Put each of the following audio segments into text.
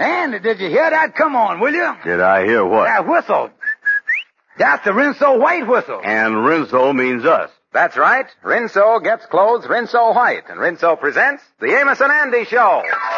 Andy, did you hear that? Come on, will you? Did I hear what? That whistle. That's the Rinso White whistle. And Rinso means us. That's right. Rinso gets clothes Rinso White. And Rinso presents the Amos and Andy Show.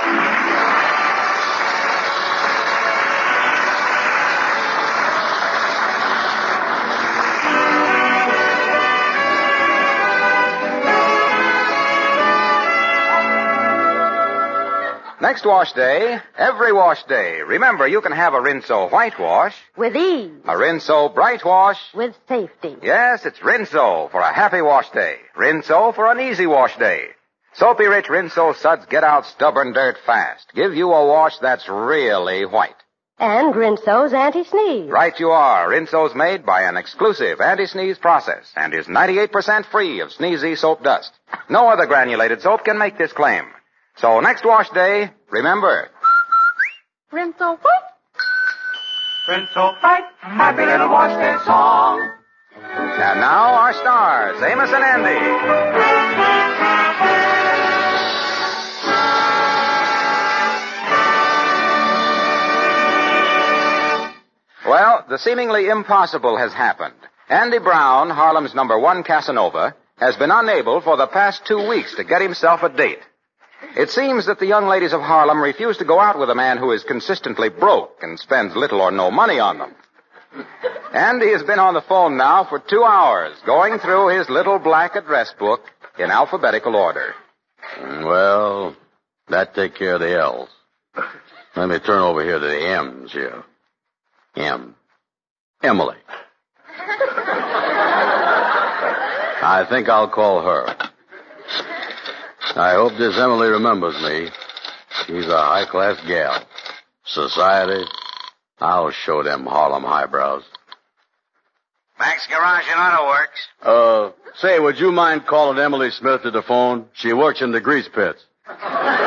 Next wash day, every wash day. Remember, you can have a Rinso White wash. With ease. A Rinso Bright wash. With safety. Yes, it's Rinso for a happy wash day. Rinso for an easy wash day. Soapy Rich Rinso suds get out stubborn dirt fast. Give you a wash that's really white. And Rinso's anti-sneeze. Right you are. Rinso's made by an exclusive anti-sneeze process and is 98% free of sneezy soap dust. No other granulated soap can make this claim. So next wash day, remember. Rinso White. Rinso White, happy little wash day song. And now our stars, Amos and Andy. Well, the seemingly impossible has happened. Andy Brown, Harlem's #1 Casanova, has been unable for the past 2 weeks to get himself a date. It seems that the young ladies of Harlem refuse to go out with a man who is consistently broke and spends little or no money on them. Andy has been on the phone now for 2 hours, going through his little black address book in alphabetical order. Well, that take care of the L's. Let me turn over here to the M's here. M. Emily. I think I'll call her. I hope this Emily remembers me. She's a high-class gal. Society, I'll show them Harlem highbrows. Max Garage and Auto Works. Say, would you mind calling Emily Smith to the phone? She works in the grease pits. Okay.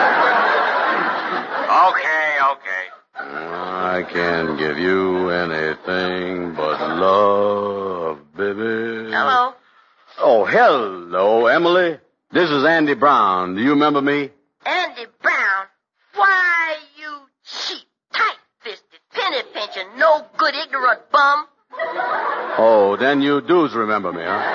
I can give you anything but love, baby. Hello. Oh, hello, Emily. This is Andy Brown. Do you remember me? Andy Brown? Why, you cheap, tight-fisted, penny-pinching, no-good, ignorant bum. Oh, then you do's remember me, huh?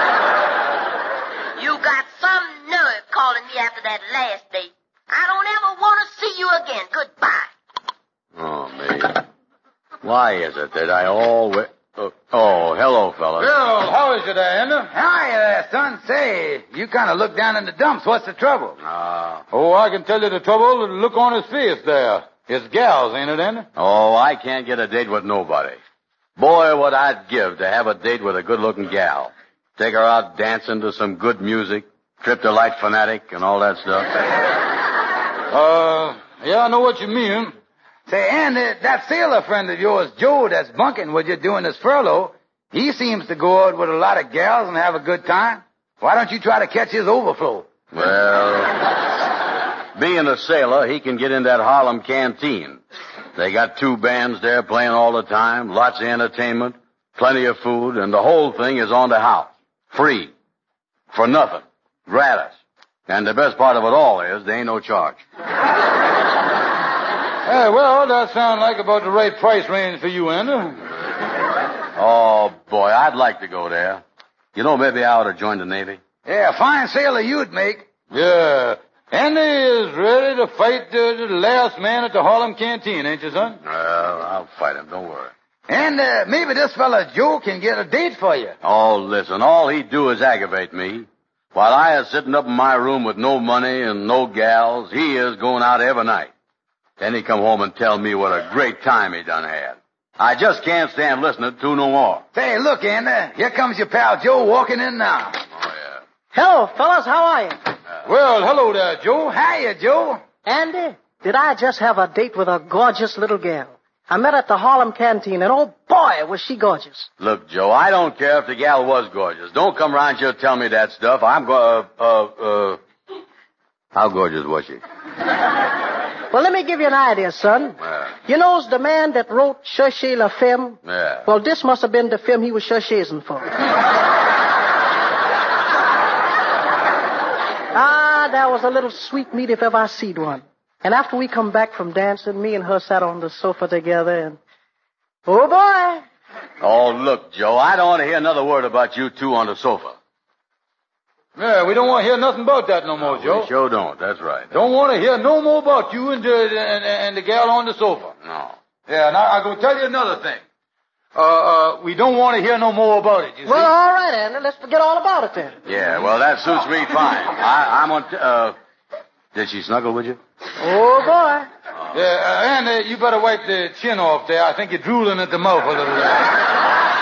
You got some nerve calling me after that last date. I don't ever want to see you again. Goodbye. Oh, me. Why is it that I always... Oh, hello, fellas. Bill, how is it, Andy? Hi there, son. Say, you kind of look down in the dumps. What's the trouble? Oh, I can tell you the trouble. The look on his face there. It's gals, ain't it, Andy? Oh, I can't get a date with nobody. Boy, what I'd give to have a date with a good-looking gal. Take her out dancing to some good music, trip to Light Fanatic, and all that stuff. Yeah, I know what you mean. Say, Andy, that sailor friend of yours, Joe, that's bunking with you doing this furlough, he seems to go out with a lot of gals and have a good time. Why don't you try to catch his overflow? Well, being a sailor, he can get in that Harlem canteen. They got 2 bands there playing all the time, lots of entertainment, plenty of food, and the whole thing is on the house. Free. For nothing. Gratis. And the best part of it all is there ain't no charge. Hey, well, that sounds like about the right price range for you, Andy. Oh, boy, I'd like to go there. You know, maybe I ought to join the Navy. Yeah, fine sailor you'd make. Yeah. Andy is ready to fight the last man at the Harlem canteen, ain't you, son? Well, I'll fight him, don't worry. And maybe this fella Joe can get a date for you. Oh, listen, all he'd do is aggravate me. While I is sitting up in my room with no money and no gals, he is going out every night. Then he come home and tell me what a great time he done had. I just can't stand listening to no more. Say, look, Andy, here comes your pal Joe walking in now. Oh, yeah. Hello, fellas. How are you? Well, hello there, Joe. Hiya, Joe. Andy, did I just have a date with a gorgeous little gal? I met her at the Harlem canteen, and oh, boy, was she gorgeous. Look, Joe, I don't care if the gal was gorgeous. Don't come around here telling me that stuff. I'm how gorgeous was she? Well, let me give you an idea, son. You know the man that wrote Cherchez la Femme? Yeah. Well, this must have been the film he was cherchezing for. That was a little sweet meat if ever I seed one. And after we come back from dancing, me and her sat on the sofa together and... Oh, boy. Oh, look, Joe, I don't want to hear another word about you two on the sofa. Yeah, we don't want to hear nothing about that no more, Joe. We sure don't. That's right. Don't want to hear no more about you and the gal on the sofa. No. Yeah, now I'm going to tell you another thing. We don't want to hear no more about it, you see? Well, all right, Andy. Let's forget all about it then. Yeah, well, that suits me fine. I'm on... Did she snuggle with you? Oh, boy. Yeah, Andy, you better wipe the chin off there. I think you're drooling at the mouth a little bit.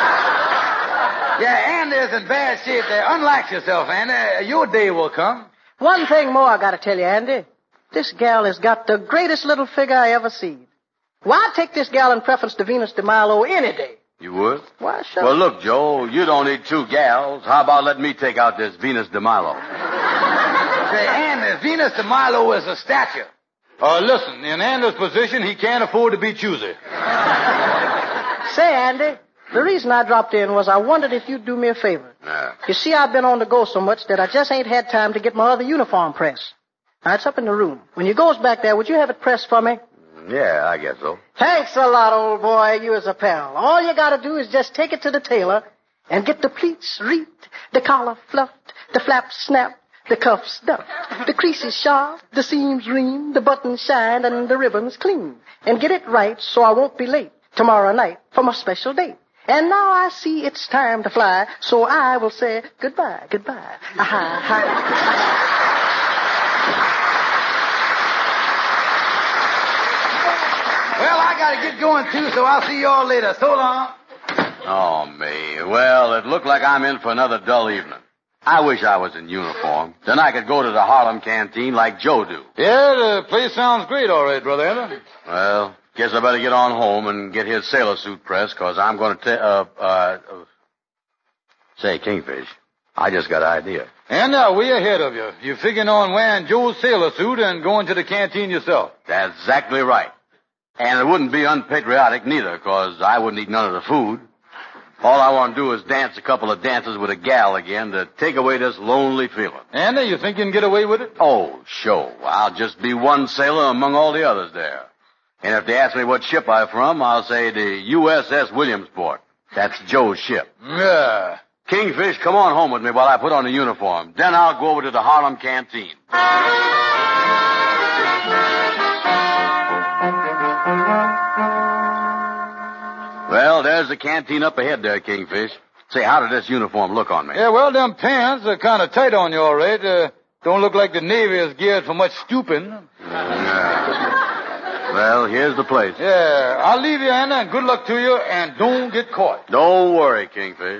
Yeah, Andy's in bad shape there. Unlax yourself, Andy. Your day will come. One thing more I got to tell you, Andy. This gal has got the greatest little figure I ever seen. Why, I'd take this gal in preference to Venus de Milo any day. You would? Why, sure. Well, look, Joe, you don't need two gals. How about letting me take out this Venus de Milo? Say, Andy, Venus de Milo is a statue. Listen, in Andy's position, he can't afford to be choosy. Say, Andy, the reason I dropped in was I wondered if you'd do me a favor. Yeah. You see, I've been on the go so much that I just ain't had time to get my other uniform pressed. Now, it's up in the room. When you goes back there, would you have it pressed for me? Yeah, I guess so. Thanks a lot, old boy. You as a pal. All you gotta do is just take it to the tailor and get the pleats reaped, the collar fluffed, the flaps snapped, the cuffs stuffed, the creases sharp, the seams reamed, the buttons shined, and the ribbons clean. And get it right so I won't be late tomorrow night for my special date. And now I see it's time to fly, so I will say goodbye, goodbye. Aha, ha. Well, I got to get going, too, so I'll see you all later. So long. Oh, me. Well, it looked like I'm in for another dull evening. I wish I was in uniform. Then I could go to the Harlem Canteen like Joe do. Yeah, the place sounds great, all right, Brother Ender. Well, guess I better get on home and get his sailor suit pressed, because I'm going to Say, Kingfish, I just got an idea. And now, way ahead of you. You're figuring on wearing Joe's sailor suit and going to the canteen yourself. That's exactly right. And it wouldn't be unpatriotic neither, because I wouldn't eat none of the food. All I want to do is dance a couple of dances with a gal again to take away this lonely feeling. Andy, you think you can get away with it? Oh, sure. I'll just be one sailor among all the others there. And if they ask me what ship I'm from, I'll say the USS Williamsport. That's Joe's ship. Yeah. Kingfish, come on home with me while I put on the uniform. Then I'll go over to the Harlem Canteen. Well, there's the canteen up ahead there, Kingfish. Say, how did this uniform look on me? Yeah, well, them pants are kind of tight on you, all right. Don't look like the Navy is geared for much stooping. Well, here's the place. Yeah, I'll leave you, Anna, and good luck to you, and don't get caught. Don't worry, Kingfish.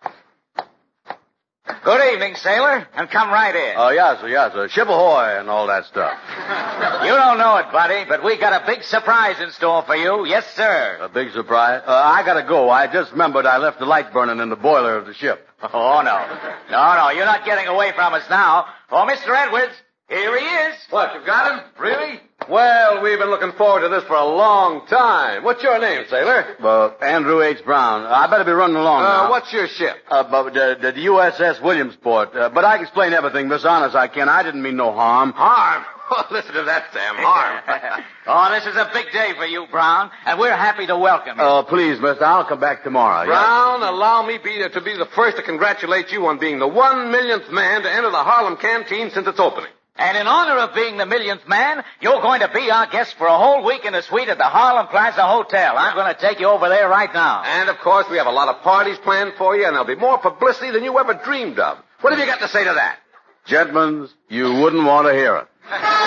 Good evening, sailor, and come right in. Oh, yes, sir. Ship ahoy and all that stuff. You don't know it, buddy, but we got a big surprise in store for you. Yes, sir. A big surprise? I gotta go. I just remembered I left the light burning in the boiler of the ship. Oh, no. No, you're not getting away from us now. Oh, Mr. Edwards, here he is. What, you got him? Really? Well, we've been looking forward to this for a long time. What's your name, sailor? Andrew H. Brown. I better be running along now. What's your ship? The USS Williamsport. But I can explain everything, Miss Honest, I can. I didn't mean no harm. Harm? Oh, listen to that, Sam. Harm. Oh, this is a big day for you, Brown, and we're happy to welcome you. Oh, please, mister, I'll come back tomorrow. Brown, allow me to be the first to congratulate you on being the 1,000,000th man to enter the Harlem Canteen since its opening. And in honor of being the 1,000,000th man, you're going to be our guest for a whole week in a suite at the Harlem Plaza Hotel. I'm going to take you over there right now. And, of course, we have a lot of parties planned for you, and there'll be more publicity than you ever dreamed of. What have you got to say to that? Gentlemen, you wouldn't want to hear it.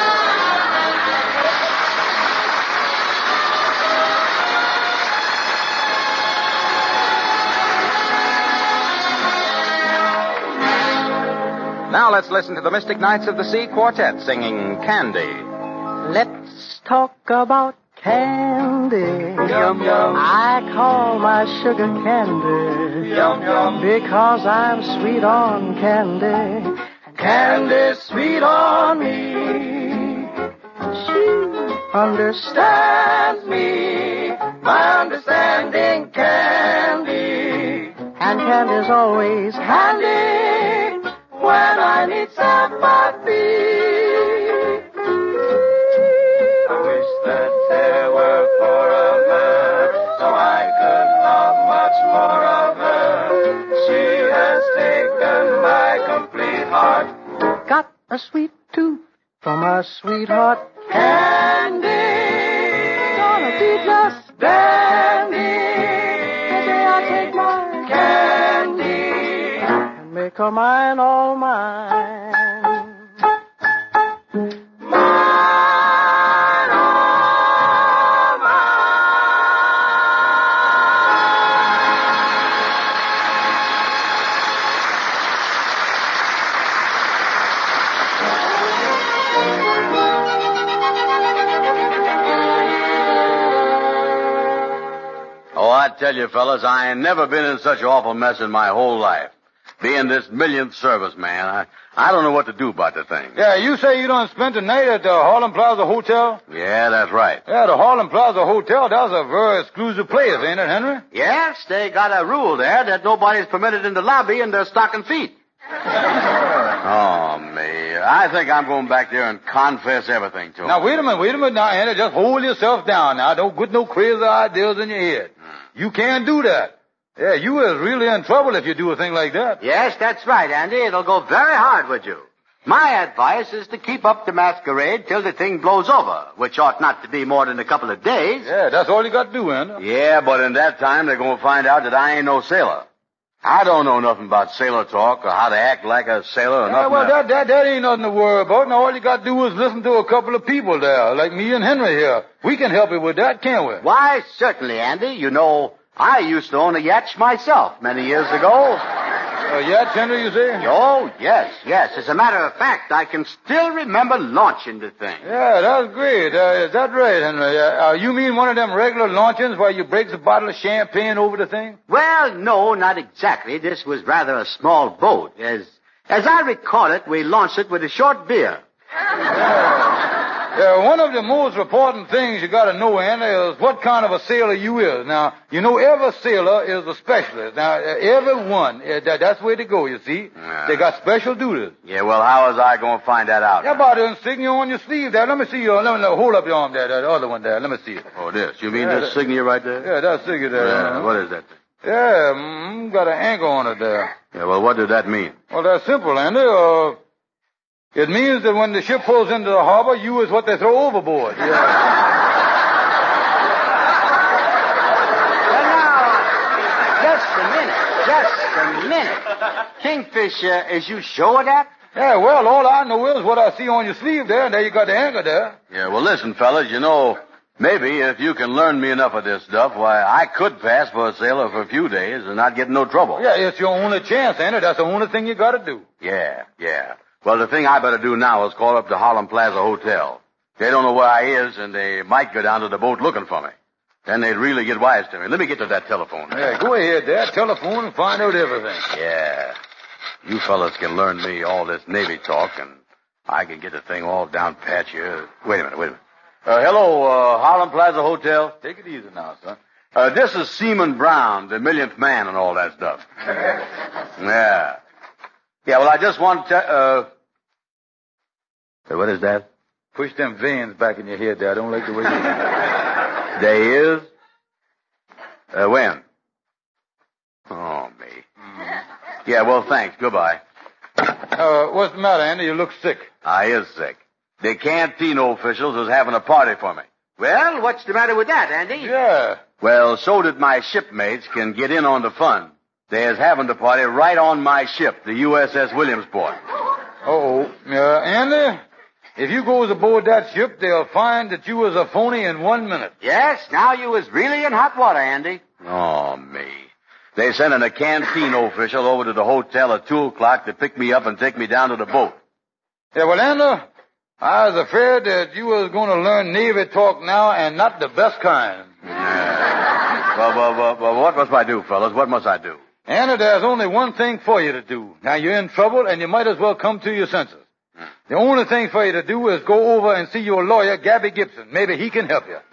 Now let's listen to the Mystic Knights of the Sea Quartet singing Candy. Let's talk about candy. Yum, yum. I call my sugar candy. Yum, yum. Because I'm sweet on candy. Candy sweet on me. She understands me. My understanding candy. And candy's always handy when I need sympathy. my sweetheart Candy. Gonna be just dandy the day I take my candy and make her mine, all mine. I tell you, fellas, I ain't never been in such an awful mess in my whole life. Being this millionth service man, I don't know what to do about the thing. Yeah, you say you done spent the night at the Harlem Plaza Hotel? Yeah, that's right. Yeah, the Harlem Plaza Hotel, that's a very exclusive place, ain't it, Henry? Yes, they got a rule there that nobody's permitted in the lobby in their stocking feet. Oh, me. I think I'm going back there and confess everything to him. Now, wait a minute now, Henry. Just hold yourself down now. Don't put no crazy ideas in your head. You can't do that. Yeah, you is really in trouble if you do a thing like that. Yes, that's right, Andy. It'll go very hard with you. My advice is to keep up the masquerade till the thing blows over, which ought not to be more than a couple of days. Yeah, that's all you got to do, Andy. Yeah, but in that time, they're going to find out that I ain't no sailor. I don't know nothing about sailor talk or how to act like a sailor or nothing. Well, that ain't nothing to worry about. Now, all you got to do is listen to a couple of people there, like me and Henry here. We can help you with that, can't we? Why, certainly, Andy. You know, I used to own a yacht myself many years ago. A yacht, Henry, you say? Oh, yes. As a matter of fact, I can still remember launching the thing. Yeah, that's great. Is that right, Henry? You mean one of them regular launchings where you breaks a bottle of champagne over the thing? Well, no, not exactly. This was rather a small boat. As I recall it, we launched it with a short beer. One of the most important things you got to know, Andy, is what kind of a sailor you is. Now, you know, every sailor is a specialist. Now, everyone, that's where they go, you see. They got special duties. Yeah, well, how is I going to find that out? How about the insignia on your sleeve there? Let me see your, hold up your arm there, the other one there. Let me see it. Oh, this. You mean this insignia right there? Yeah, that insignia there. Yeah, what is that thing? Yeah, got an anchor on it there. Yeah, well, what did that mean? Well, that's simple, Andy. It means that when the ship pulls into the harbor, you is what they throw overboard. Yeah. Well, now, just a minute. Kingfisher, is you sure of that? Yeah, well, all I know is what I see on your sleeve there, and there you got the anchor there. Yeah, well, listen, fellas, you know, maybe if you can learn me enough of this stuff, why, I could pass for a sailor for a few days and not get in no trouble. Yeah, it's your only chance, Andy. That's the only thing you got to do. Yeah. Well, the thing I better do now is call up the Harlem Plaza Hotel. They don't know where I is, and they might go down to the boat looking for me. Then they'd really get wise to me. Let me get to that telephone. Yeah, go ahead there. Telephone and find out everything. Yeah. You fellas can learn me all this Navy talk, and I can get the thing all down pat you. Wait a minute. Hello, Harlem Plaza Hotel. Take it easy now, son. This is Seaman Brown, the millionth man and all that stuff. Yeah. Yeah, well, I just want to... what is that? Push them veins back in your head there. I don't like the way you... There is? When? Oh, me. Yeah, well, thanks. Goodbye. What's the matter, Andy? You look sick. I is sick. The canteen officials was having a party for me. Well, what's the matter with that, Andy? Yeah. Well, so that my shipmates can get in on the fun. They is having the party right on my ship, the USS Williamsport. Andy, if you goes aboard that ship, they'll find that you was a phony in 1 minute. Yes, now you is really in hot water, Andy. Oh, me. They sending a canteen official over to the hotel at 2 o'clock to pick me up and take me down to the boat. Yeah, well, Andy, I was afraid that you was going to learn Navy talk now, and not the best kind. Yeah. Well, what must I do, fellas? What must I do? Andy, there's only one thing for you to do. Now, you're in trouble, and you might as well come to your senses. The only thing for you to do is go over and see your lawyer, Gabby Gibson. Maybe he can help you.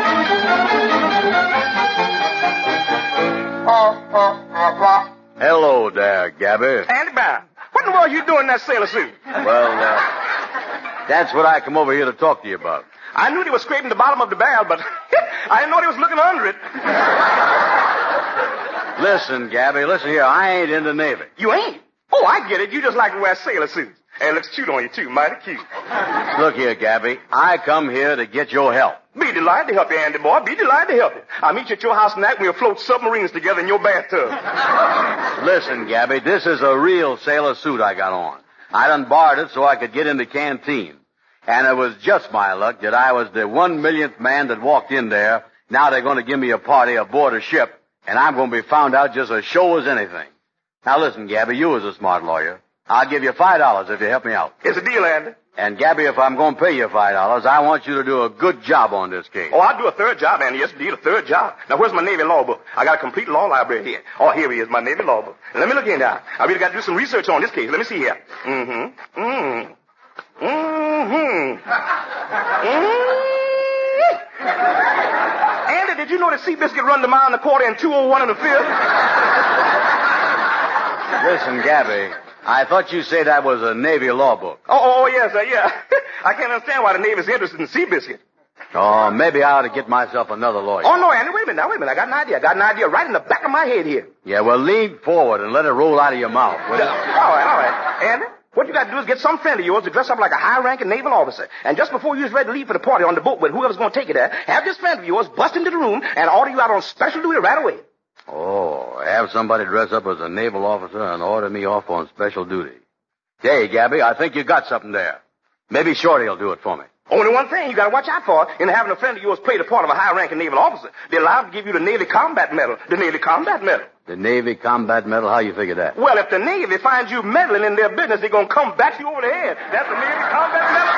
Hello there, Gabby. Andy Brown, what in the world are you doing in that sailor suit? Well, that's what I come over here to talk to you about. I knew they were scraping the bottom of the barrel, but I didn't know they was looking under it. Listen, Gabby, listen here. I ain't in the Navy. You ain't? Oh, I get it. You just like to wear sailor suits. And it looks cute on you, too. Mighty cute. Look here, Gabby. I come here to get your help. Be delighted to help you, Andy boy. Be delighted to help you. I'll meet you at your house tonight and we'll float submarines together in your bathtub. Listen, Gabby, this is a real sailor suit I got on. I done borrowed it so I could get in the canteen. And it was just my luck that I was the 1,000,000th man that walked in there. Now they're going to give me a party aboard a ship, and I'm going to be found out just as sure as anything. Now listen, Gabby, you was a smart lawyer. I'll give you $5 if you help me out. It's a deal, Andy. And, Gabby, if I'm going to pay you $5, I want you to do a good job on this case. Oh, I'll do a third job, Andy. Yes, indeed, a third job. Now, where's my Navy law book? I got a complete law library here. Oh, here he is, my Navy law book. Now, let me look in now. I really got to do some research on this case. Let me see here. Andy, did you know that Seabiscuit run the mile in the quarter and 2:01 in the fifth? Listen, Gabby, I thought you said that was a Navy law book. Oh, yes, yeah. I can't understand why the Navy's interested in Seabiscuit. Oh, maybe I ought to get myself another lawyer. Oh, no, Andy, wait a minute. I got an idea. Right in the back of my head here. Yeah, well, lean forward and let it roll out of your mouth, will you? All right. Andy, what you got to do is get some friend of yours to dress up like a high-ranking naval officer. And just before you was ready to leave for the party on the boat with whoever's going to take you there, have this friend of yours bust into the room and order you out on special duty right away. Oh, have somebody dress up as a naval officer and order me off on special duty. Hey, Gabby, I think you got something there. Maybe Shorty will do it for me. Only one thing you got to watch out for in having a friend of yours play the part of a high-ranking naval officer. They're allowed to give you the Navy Combat Medal. The Navy Combat Medal. The Navy Combat Medal? How you figure that? Well, if the Navy finds you meddling in their business, they're going to come back to you over the head. That's the Navy Combat Medal.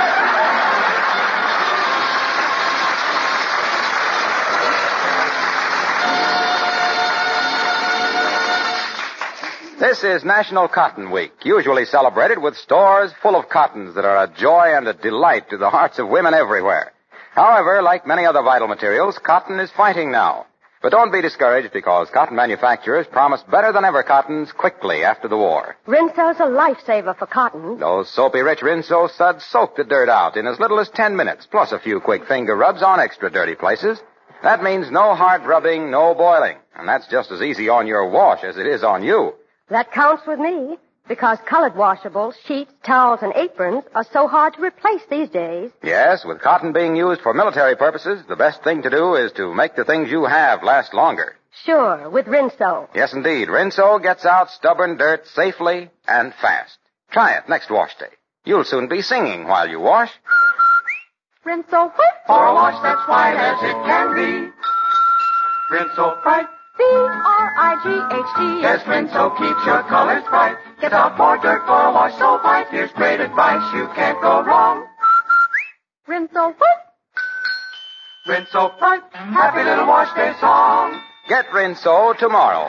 This is National Cotton Week, usually celebrated with stores full of cottons that are a joy and a delight to the hearts of women everywhere. However, like many other vital materials, cotton is fighting now. But don't be discouraged because cotton manufacturers promise better than ever cottons quickly after the war. Rinso's a lifesaver for cotton. Those soapy-rich Rinso suds soak the dirt out in as little as 10 minutes, plus a few quick finger rubs on extra dirty places. That means no hard rubbing, no boiling. And that's just as easy on your wash as it is on you. That counts with me, because colored washables, sheets, towels, and aprons are so hard to replace these days. Yes, with cotton being used for military purposes, the best thing to do is to make the things you have last longer. Sure, with Rinso. Yes, indeed. Rinso gets out stubborn dirt safely and fast. Try it next wash day. You'll soon be singing while you wash. Rinso white. For a wash that's white as it can be. Rinso bright. B-R-I-G-H-T. Yes, Rinso keeps your colors bright. Get out more dirt for a wash so white. Here's great advice, you can't go wrong. Rinso white. Rinso bright. Happy little wash day song. Get Rinso tomorrow.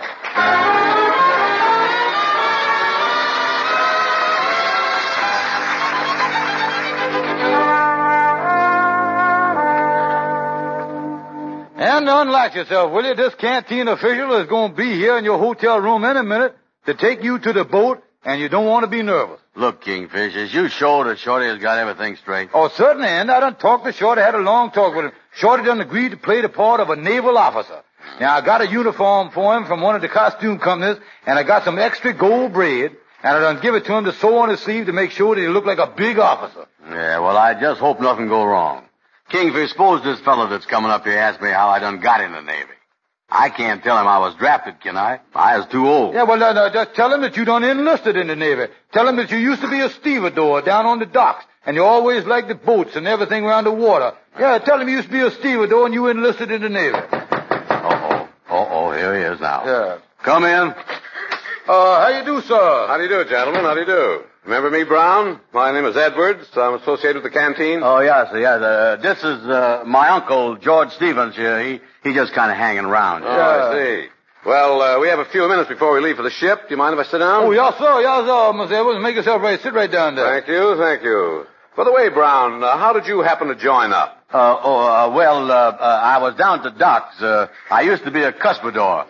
And unlatch yourself, will you? This canteen official is going to be here in your hotel room any minute to take you to the boat, and you don't want to be nervous. Look, Kingfish, is you sure that Shorty has got everything straight? Oh, certainly, and I done talked to Shorty, had a long talk with him. Shorty done agreed to play the part of a naval officer. Now, I got a uniform for him from one of the costume companies, and I got some extra gold braid, and I done give it to him to sew on his sleeve to make sure that he looked like a big officer. Yeah, well, I just hope nothing go wrong. Kingfish, suppose this fellow that's coming up here asks me how I done got in the Navy. I can't tell him I was drafted, can I? I was too old. Yeah, well, no, just tell him that you done enlisted in the Navy. Tell him that you used to be a stevedore down on the docks, and you always liked the boats and everything around the water. Yeah, tell him you used to be a stevedore and you enlisted in the Navy. Uh-oh, here he is now. Yeah. Come in. How you do, sir? How do you do, gentlemen? How do you do? Remember me, Brown? My name is Edwards. I'm associated with the canteen. Oh, yes. This is my uncle, George Stevens here. He just kind of hanging around. Oh, I see. Well, we have a few minutes before we leave for the ship. Do you mind if I sit down? Oh, yes, sir, Mr. Edwards. Make yourself ready. Sit right down there. Thank you. By the way, Brown, how did you happen to join up? I was down at the docks. I used to be a cuspidor.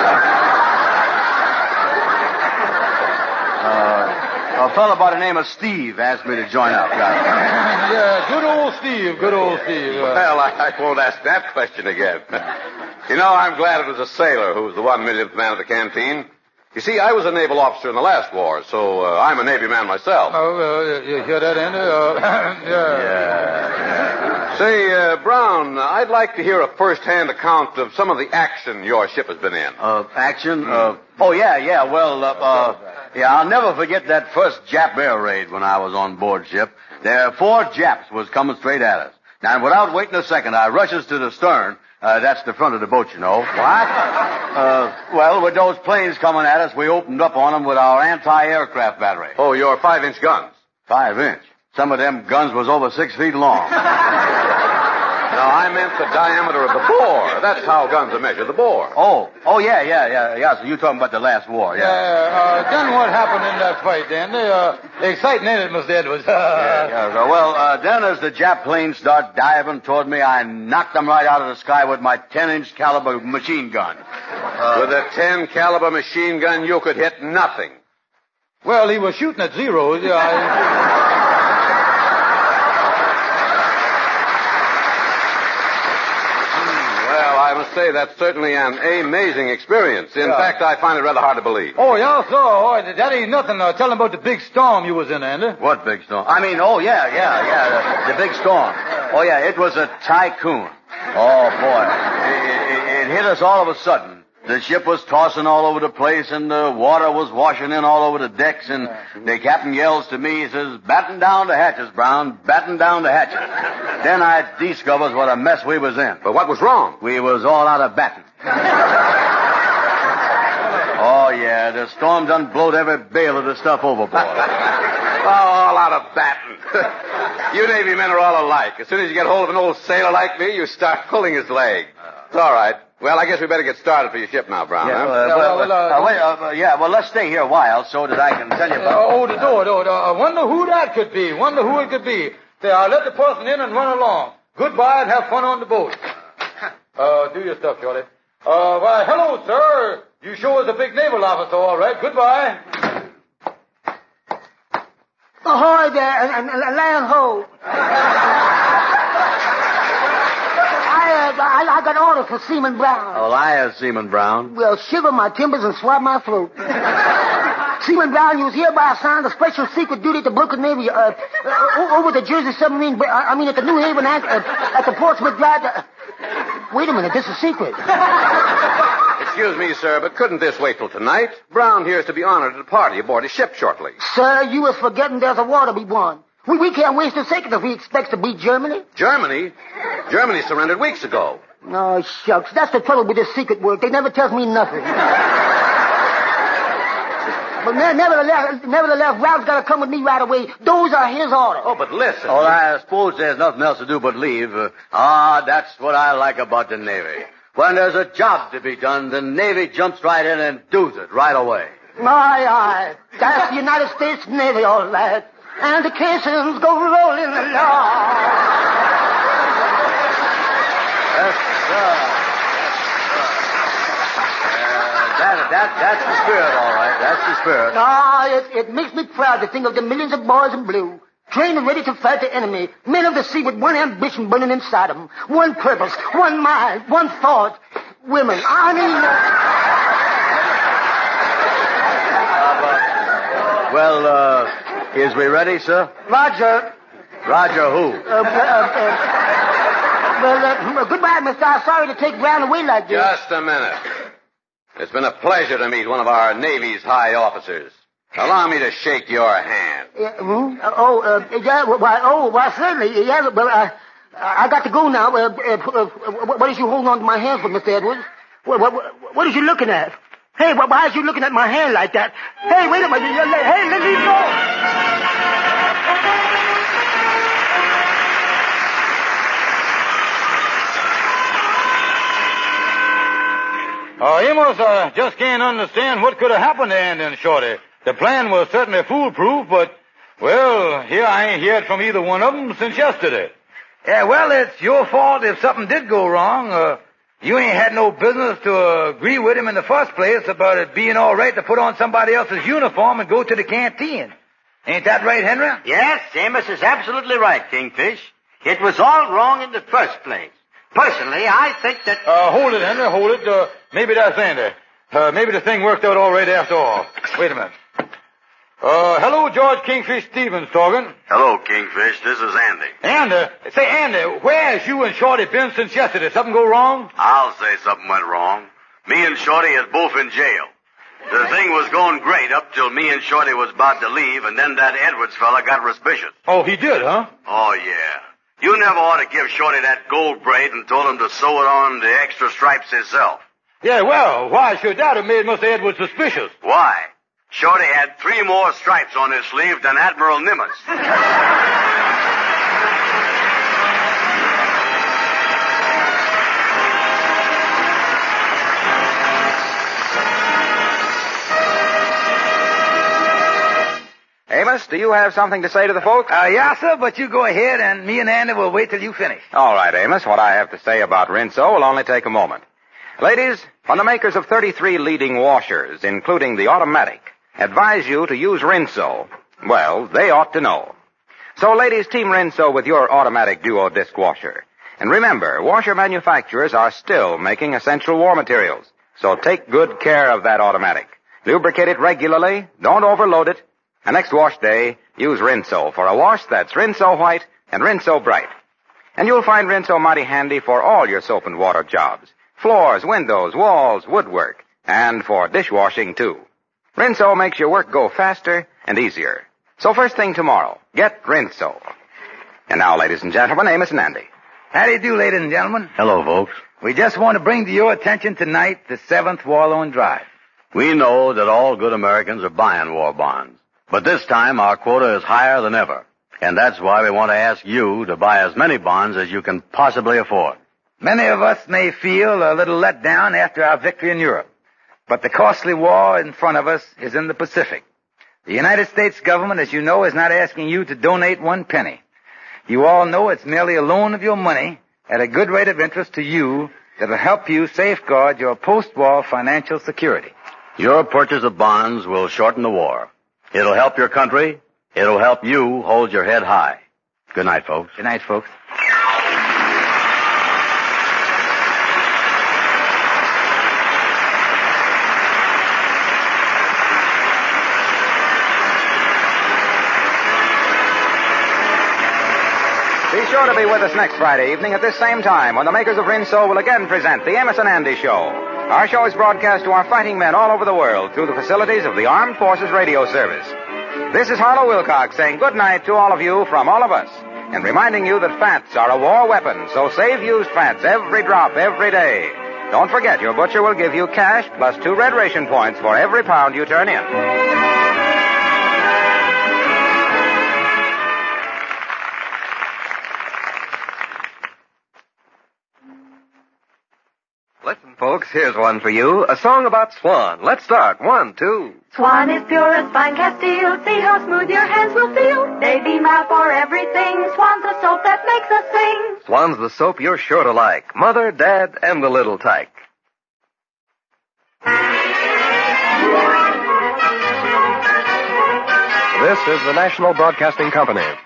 A fellow by the name of Steve asked me to join up. Yeah, good old Steve. Well, I won't ask that question again. You know, I'm glad it was a sailor who was the 1,000,000th man of the canteen. You see, I was a naval officer in the last war, so I'm a Navy man myself. Oh, you hear that, Andy? Yeah. Say, Brown, I'd like to hear a first-hand account of some of the action your ship has been in. Action? Yeah. Well, I'll never forget that first Jap air raid when I was on board ship. There, 4 Japs was coming straight at us. Now, without waiting a second, I rushes to the stern. That's the front of the boat, you know. What? Well, with those planes coming at us, we opened up on them with our anti-aircraft battery. Oh, your 5-inch guns. 5-inch. Some of them guns was over 6 feet long. No, I meant the diameter of the bore. That's how guns are measured, the bore. Oh, yeah. So you're talking about the last war, yeah. Then what happened in that fight, Andy? Exciting, ain't it, Mr. Edwards? Then as the Jap planes start diving toward me, I knocked them right out of the sky with my 10-inch caliber machine gun. With a 10 caliber machine gun, you could hit nothing. Well, he was shooting at zeros. I must say that's certainly an amazing experience. In fact, I find it rather hard to believe. Oh, yeah, so that ain't nothing. Tell him about the big storm you was in, Andy. What big storm? I mean, the big storm. Oh, yeah, it was a typhoon. Oh, boy. It hit us all of a sudden. The ship was tossing all over the place, and the water was washing in all over the decks, and the captain yells to me, he says, "Batten down the hatches, Brown, batten down the hatches." Then I discovers what a mess we was in. But what was wrong? We was all out of batting. Oh, yeah, the storm done blowed every bale of the stuff overboard. All out of batting. You Navy men are all alike. As soon as you get hold of an old sailor like me, you start pulling his leg. It's all right. Well, I guess we better get started for your ship now, Brown. Well, let's stay here a while so that I can tell you about... the door. I wonder who that could be. Wonder who it could be. Say, I'll let the person in and run along. Goodbye and have fun on the boat. Do your stuff, Shorty. Why, hello, sir. You sure is a big naval officer, all right. Goodbye. Ahoy there, and land ho. I got orders for Seaman Brown. Elias Seaman Brown. Well, shiver my timbers and swab my throat. Seaman Brown, you was hereby assigned a special secret duty to Brooklyn Navy, over the Jersey submarine, at the New Haven anchor, at the Portsmouth Drive. Wait a minute, this is secret. Excuse me, sir, but couldn't this wait till tonight? Brown here is to be honored at a party aboard his ship shortly. Sir, you was forgetting there's a war to be won. We can't waste a second if we expect to beat Germany. Germany? Germany surrendered weeks ago. Oh, shucks. That's the trouble with this secret work. They never tells me nothing. But nevertheless, Ralph's got to come with me right away. Those are his orders. Oh, but listen. Oh, I suppose there's nothing else to do but leave. That's what I like about the Navy. When there's a job to be done, the Navy jumps right in and does it right away. Aye. That's the United States Navy, all right. And the caissons go rolling along. That's the spirit, all right. That's the spirit. It makes me proud to think of the millions of boys in blue, trained and ready to fight the enemy, men of the sea with one ambition burning inside them, one purpose, one mind, one thought. Women. Is we ready, sir? Roger. Roger who? Goodbye, mister. I'm sorry to take Brown away like this. Just a minute. It's been a pleasure to meet one of our Navy's high officers. Allow me to shake your hand. Certainly. Yeah, but I got to go now. What is you holding on to my hand for, Mr. Edwards? What is you looking at? Hey, why is you looking at my hand like that? Hey, wait a minute. Hey, let me go. Amos, just can't understand what could have happened to Andy and Shorty. The plan was certainly foolproof, but, well, here I ain't heard from either one of them since yesterday. Yeah, well, it's your fault if something did go wrong. You ain't had no business to agree with him in the first place about it being all right to put on somebody else's uniform and go to the canteen. Ain't that right, Henry? Yes, Amos is absolutely right, Kingfish. It was all wrong in the first place. Personally, I think that... Hold it, Henry, hold it. Maybe that's Andy. Maybe the thing worked out all right after all. Wait a minute. Hello, George Kingfish Stevens talking. Hello, Kingfish. This is Andy. Andy, where has you and Shorty been since yesterday? Something go wrong? I'll say something went wrong. Me and Shorty is both in jail. The thing was going great up till me and Shorty was about to leave, and then that Edwards fella got suspicious. Oh, he did, huh? Oh, yeah. You never ought to give Shorty that gold braid and told him to sew it on the extra stripes himself. Yeah, well, why should that have made Mr. Edwards suspicious? Why? Shorty had 3 more stripes on his sleeve than Admiral Nimitz. Amos, do you have something to say to the folks? Yeah, sir, but you go ahead, and me and Andy will wait till you finish. All right, Amos. What I have to say about Rinso will only take a moment. Ladies, when the makers of 33 leading washers, including the automatic, advise you to use Rinso, well, they ought to know. So, ladies, team Rinso with your automatic duo disc washer. And remember, washer manufacturers are still making essential war materials. So take good care of that automatic. Lubricate it regularly, don't overload it, and next wash day, use Rinso for a wash that's Rinso white and Rinso bright. And you'll find Rinso mighty handy for all your soap and water jobs. Floors, windows, walls, woodwork, and for dishwashing, too. Rinso makes your work go faster and easier. So first thing tomorrow, get Rinso. And now, ladies and gentlemen, Amos and Andy. How do you do, ladies and gentlemen? Hello, folks. We just want to bring to your attention tonight the 7th War Loan Drive. We know that all good Americans are buying war bonds. But this time, our quota is higher than ever. And that's why we want to ask you to buy as many bonds as you can possibly afford. Many of us may feel a little let down after our victory in Europe. But the costly war in front of us is in the Pacific. The United States government, as you know, is not asking you to donate 1 penny. You all know it's merely a loan of your money at a good rate of interest to you that will help you safeguard your post-war financial security. Your purchase of bonds will shorten the war. It'll help your country. It'll help you hold your head high. Good night, folks. Good night, folks. Be sure to be with us next Friday evening at this same time when the makers of Rinso will again present the Amos and Andy Show. Our show is broadcast to our fighting men all over the world through the facilities of the Armed Forces Radio Service. This is Harlow Wilcox saying good night to all of you from all of us, and reminding you that fats are a war weapon, so save used fats every drop, every day. Don't forget, your butcher will give you cash plus 2 red ration points for every pound you turn in. Listen, folks, here's one for you. A song about Swan. Let's start. 1, 2. Swan is pure as fine Castile. See how smooth your hands will feel. They beam out for everything. Swan's the soap that makes us sing. Swan's the soap you're sure to like. Mother, Dad, and the little tyke. This is the National Broadcasting Company.